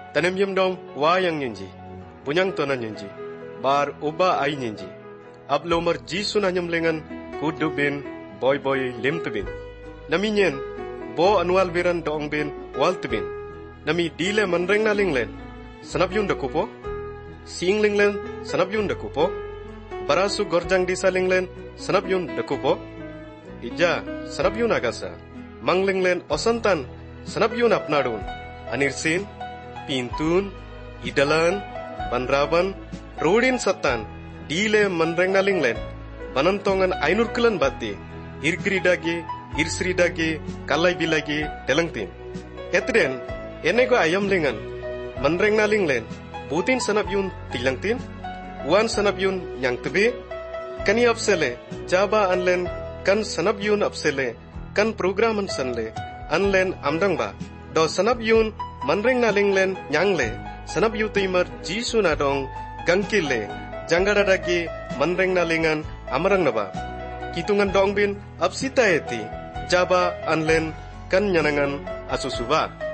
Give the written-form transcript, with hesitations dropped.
tanem yem dom wayang nyenji, punyang tonan nyenji, bar uba ay nyenji. Ab lomar jisu na nyemlengan kudubin boy lim tubin. Nami nyen bo anwal biran doong bin wal tubin. Nami dile manreng na linglen, sanap yun dakupo, sing linglen sanap yun dakupo, barasu gorjang disa linglen sanap yun dakupo, ija sanap yun agasa, mang linglen osantan sanap yun apnadun, anirsin, pintun, idalan, banraban, rodin satan, dile manreng na linglen, banantongan ainurkulan bati, irgridagi, irsridagi, kalay bilagi, telangtin. Etren, enego ayam lingan, manreng na linglen, butin sanap yun tilangtin, wan sanap yun nyang tebe, kani apsele, jaba anlen, kan sanap yun apsele, kan programan sanle, anlen amdang ba, do sanap yun manreng na linglen nyangle, sanap yu timar jisu na dong, gangkile, jangadadagi manreng na lingan amarang na ba. Kitungan dong bin apsita eti, jaba anlen kan nyanangan asusuba.